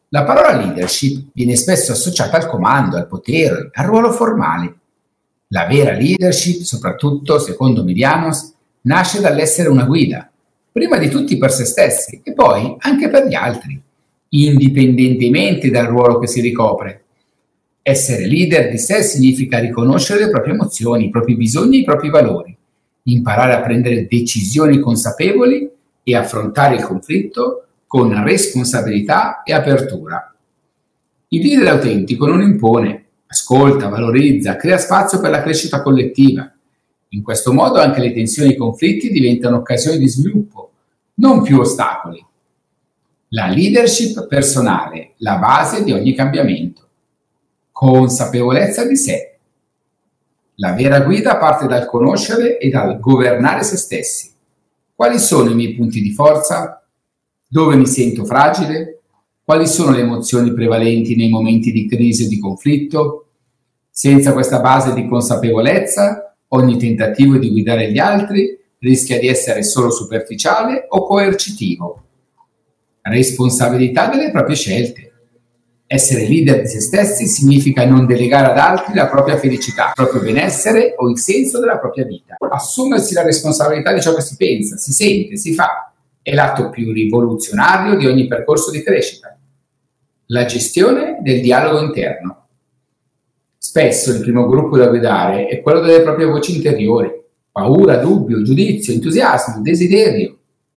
La parola leadership viene spesso associata al comando, al potere, al ruolo formale. La vera leadership, soprattutto secondo Medianos, nasce dall'essere una guida, prima di tutti per se stessi e poi anche per gli altri, indipendentemente dal ruolo che si ricopre. Essere leader di sé significa riconoscere le proprie emozioni, i propri bisogni e i propri valori, imparare a prendere decisioni consapevoli e affrontare il conflitto con responsabilità e apertura. Il leader autentico non impone, ascolta, valorizza, crea spazio per la crescita collettiva. In questo modo anche le tensioni e i conflitti diventano occasioni di sviluppo, non più ostacoli. La leadership personale, la base di ogni cambiamento. Consapevolezza di sé. La vera guida parte dal conoscere e dal governare se stessi. Quali sono i miei punti di forza? Dove mi sento fragile? Quali sono le emozioni prevalenti nei momenti di crisi o di conflitto? Senza questa base di consapevolezza, ogni tentativo di guidare gli altri rischia di essere solo superficiale o coercitivo. Responsabilità delle proprie scelte. Essere leader di se stessi significa non delegare ad altri la propria felicità, il proprio benessere o il senso della propria vita. Assumersi la responsabilità di ciò che si pensa, si sente, si fa. È l'atto più rivoluzionario di ogni percorso di crescita. La gestione del dialogo interno. Spesso il primo gruppo da guidare è quello delle proprie voci interiori. Paura, dubbio, giudizio, entusiasmo, desiderio.